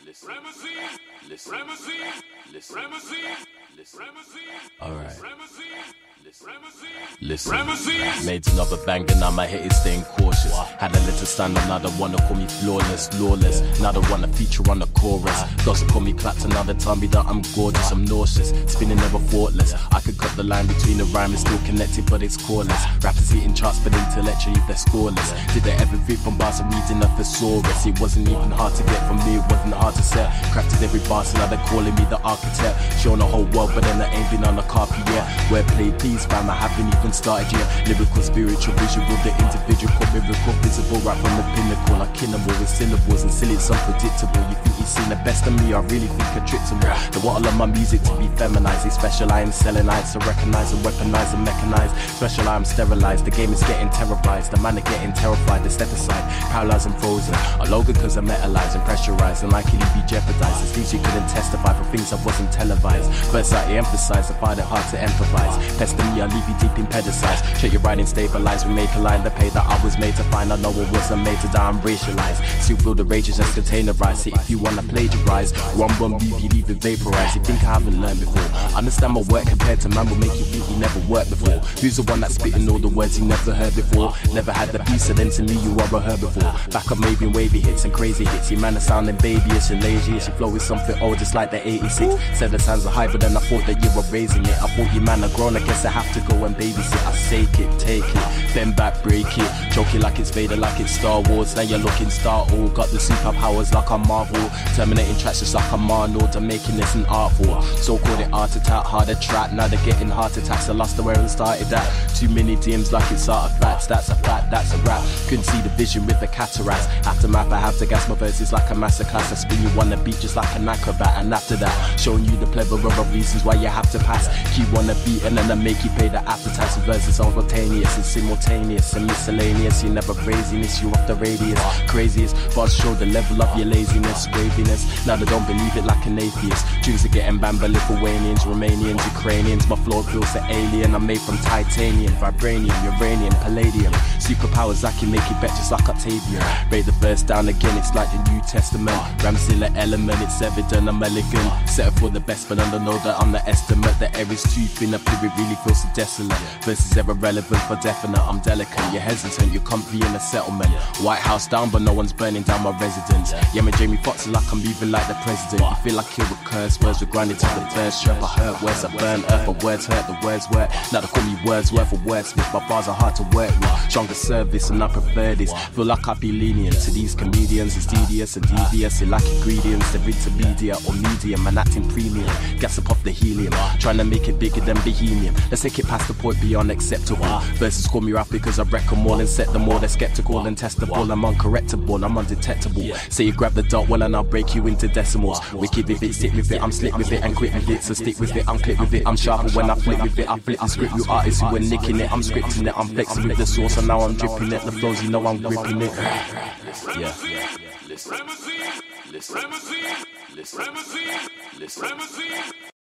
Alright. Listen, made another banger, now my hit is staying cautious. Had a little stand up, now they wanna call me flawless, lawless. Now they wanna feature on the chorus. Doesn't call me clapped, another tell me that I'm gorgeous, I'm nauseous. Spinning never thoughtless. I could cut the line between the rhyme and still connected, but it's coreless. Rappers hitting charts, but intellectually they're scoreless. Did they ever fit from bars and reading a thesaurus? It wasn't even hard to get from me, it wasn't hard to set. Crafted every bar, so now they're calling me the architect. Showing the whole world, but then I ain't been on the carpet yet. Where play please, fam, I haven't even started yet. Lyrical, spiritual, visual, the individual, called miracle, visible, right from the pinnacle. I kill them all with syllables and silly, it's unpredictable. You think you've seen the best of me, I really think I tricked them all. They want all of my music to be feminized. They specialize in selling lights, so recognize and weaponize and mechanize. Special I'm sterilized, the game is getting terrorized. The man are getting terrified, they step aside, paralyzed and frozen. A logo cause I'm metalized and pressurized, and likely be jeopardized. It's things you couldn't testify for things that wasn't televised. First I emphasize, I find it hard to empathize. Testing me, I leave you deep in pedicized. Check your writing stabilized, we make a line. The pay that I was made to find, I know it wasn't made to die, I'm racialized. Still feel the rages as containerized. See if you wanna plagiarize, one leave you leave it vaporized. You think I haven't learned before? Understand my work compared to man will make you think you never worked before. Who's the one that's spitting all the words you never heard before? Never had the piece, so then to me you are a herbivore. Back up maybe wavy hits and crazy hits. You man are sounding babyish and lazy-ish. You flow is something old just like the 86. Said the sounds are high, but then I thought that you were raising it. I thought you man are grown, I guess I have to go and babysit. I shake it, take it, bend back, break it. Choke it like it's Vader, like it's Star Wars. Now you're looking Star-All. Got the superpowers like I'm Marvel. Terminating tracks just like I'm Arnold. I'm making this an art form. So called it art attack, hard to track. Now they're getting heart attacks. I lost the where and started that. Too many DMs like it's artifacts. That's a fact, that's a rap. Couldn't see the vision with the cataracts. Aftermath, I have to gas my verses like a masterclass. I spin you on the beat just like an acrobat. And after that, showing you the plethora of reasons why you have to pass. Keep on the beat and then I make you pay the after tax. Verses simultaneous and simultaneous and miscellaneous. You never craziness, you off the radius. Craziest, bars show the level of your laziness, waviness. Now they don't believe it like an atheist. Tunes are getting banned by Lithuanians, Romanians, Ukrainians. My flow feels an alien. I'm made from titanium, vibranium, uranium, palladium. Superpowers I can make it better just like Octavian. Break the verse down again, it's like the New Testament. Ramzilla element, it's evident I'm elegant. Settle for the best, but I don't know that I'm the estimate. The air is too thin, up it really feels so desolate. Verses ever relevant for definite, I'm delicate. You're hesitant, you're comfy in a settlement. White House down, but no one's burning down my residence. Yeah, my Jamie Foxx is like I'm moving like the president. You feel like you're a curse, words were grinded to the first trap. I hurt words, I burn earth, but words hurt, the words work. Now they call me Wordsworth or wordsmith. My bars are hard to work with. Stronger service and I prefer this. Feel like I be lenient to these comedians. It's tedious and devious, they lack ingredients. They're intermediate or medium and acting premium. Gas up off the helium, trying to make it bigger than Bohemian. Let's take it past the point beyond acceptable. Verses call me rap because I wreck them all and set them all. They're skeptical and testable. I'm uncorrectable, I'm undetectable. Say you grab the dot, well and I'll break you into decimals. Wicked with it, stick with it, I'm slick with it and quick with it. So stick with it, I'm click with it, I'm sharper when I flip with it. I flip the script, you artists who are nicking it. I'm scripting it, I'm flexing with the sauce and now I'm dripping it. The flows, you know I'm gripping it. Yeah. Listen.